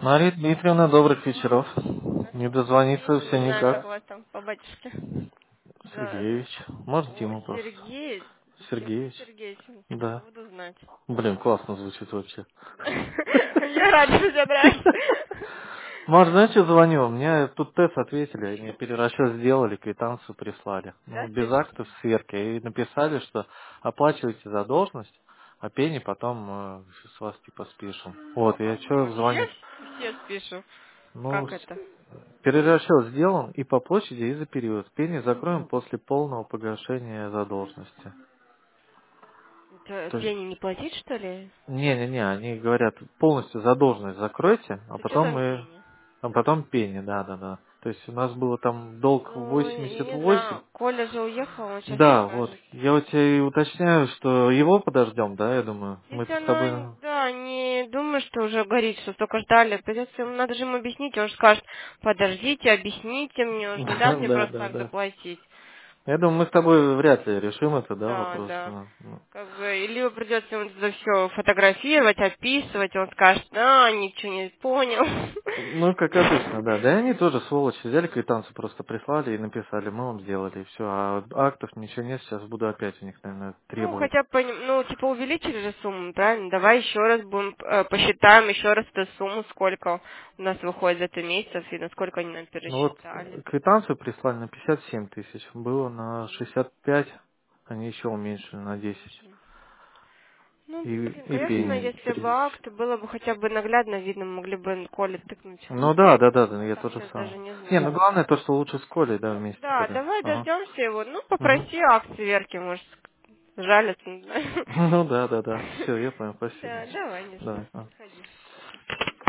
Мария Дмитриевна, добрых вечеров. Не дозвониться Вечер, все не знаю, как у никак. вас там по батюшке. Да. Сергеевич. Может, Ой, Дима просто. Сергей. Дима Сергеевич. Сергеевич. Да. Буду знать. Блин, классно звучит вообще. Да. Я рада, что тебе нравится. Маш, знаешь, что звоню? Мне тут тест ответили, они перерасчет сделали, квитанцию прислали. Да, Ну, без актов спишите? сверки. И написали, что оплачиваете задолженность, а пени потом с вас типа спишем. Вот, я что Вообще звоню? все спишу. Ну, Как это? перерасчет сделан и по площади, и за период. Пени закроем после полного погашения задолженности. Это То есть, пени не платить, что ли? не-не-не, они говорят, полностью задолженность закройте, Да что там пени? а потом пени, да-да-да. То есть у нас было там долг Ну, я не 88. знаю. Коля же уехал, он сейчас не Да, вот. скажет. Я вот тебе и уточняю, что его подождем, да, я думаю. Мы-то Если с тобой... она, да, не думаю, что уже горит, что столько ждали, придется ему, надо же ему объяснить, он же скажет, подождите, объясните мне, он же не даст Да, мне да, просто да, так да. заплатить. Я думаю, мы с тобой вряд ли решим это, да, Да, вопрос. да. Ну. Как бы, или придется ему это все фотографировать, описывать, он скажет, да, ничего не понял. Ну, как обычно, да. Да и они тоже, сволочи, взяли квитанцию, просто прислали и написали, мы вам сделали, и все. А актов ничего нет, сейчас буду опять у них, наверное, Ну, требовать. хотя бы, ну, типа, увеличили же сумму, правильно? Давай еще раз будем, посчитаем еще раз эту сумму, сколько у нас выходит за это месяцев и насколько они нам Ну вот, пересчитали. квитанцию прислали на 57 тысяч, было на 65, они еще уменьшили на 10. Ну, блин, И конечно, пени если бы 3000. акт было бы хотя бы наглядно видно, могли бы Коле тыкнуть. Ну да, да, да, да, я Так тоже сейчас сам. даже не Не, ну знаю. главное то, что лучше с Колей, да, вместе Да, пойдем. давай Ага. дождемся его. Ну, Угу. попроси акт сверки, может, жалится, не знаю. Ну да, да, да. Все, я понял, спасибо. Да, давай, не Давай. что. А. Ходи.